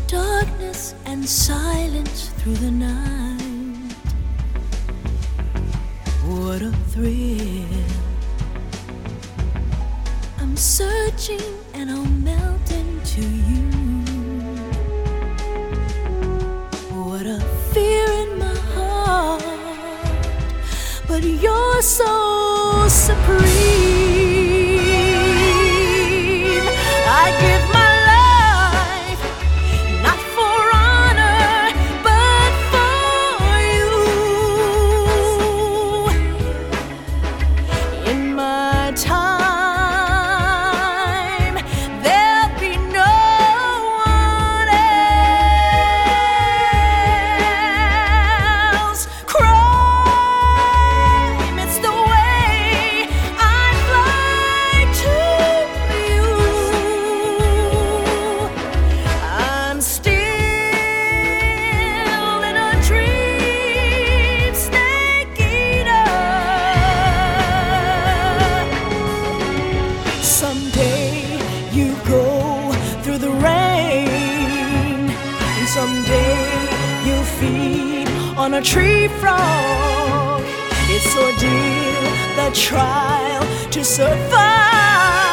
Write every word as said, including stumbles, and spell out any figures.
darkness and silence through the night. What a thrill. I'm searching and I'll melt into you. What a fear in my heart, but you're so supreme. I give my life not for honor, but for you. In my time, there'll be no one else. Crime, it's the way I fly to you. I'm still in a dream, snake eater. Someday you go through the rain, and someday you feed on a tree frog. It's ordeal, the trial to survive.